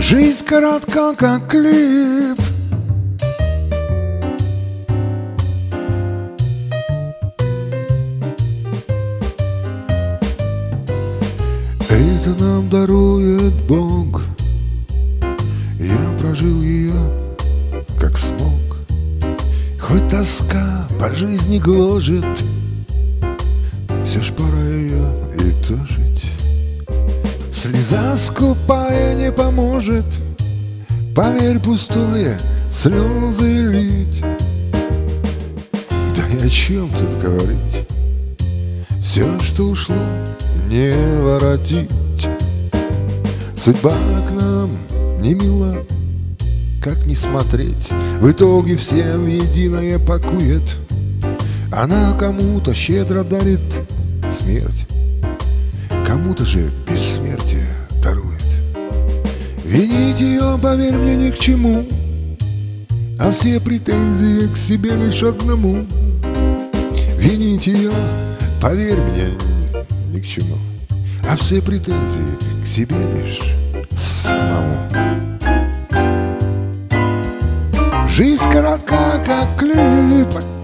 Жизнь коротка, как клип. Это нам дарует Бог. Я прожил ее, как смог. Хоть тоска по жизни гложет, все ж пора ее и тожить. Слеза скупая не поможет, поверь, пустое слезы лить. Да и о чем тут говорить? Все, что ушло, не воротить. Судьба к нам не мила, как ни смотреть, в итоге все в единое пакует. Она кому-то щедро дарит смерть, кому-то же бессмертие дарует. Винить ее, поверь мне, ни к чему, а все претензии к себе лишь одному. Винить ее, поверь мне, ни к чему, а все претензии к себе лишь самому. Жизнь коротка, как клип.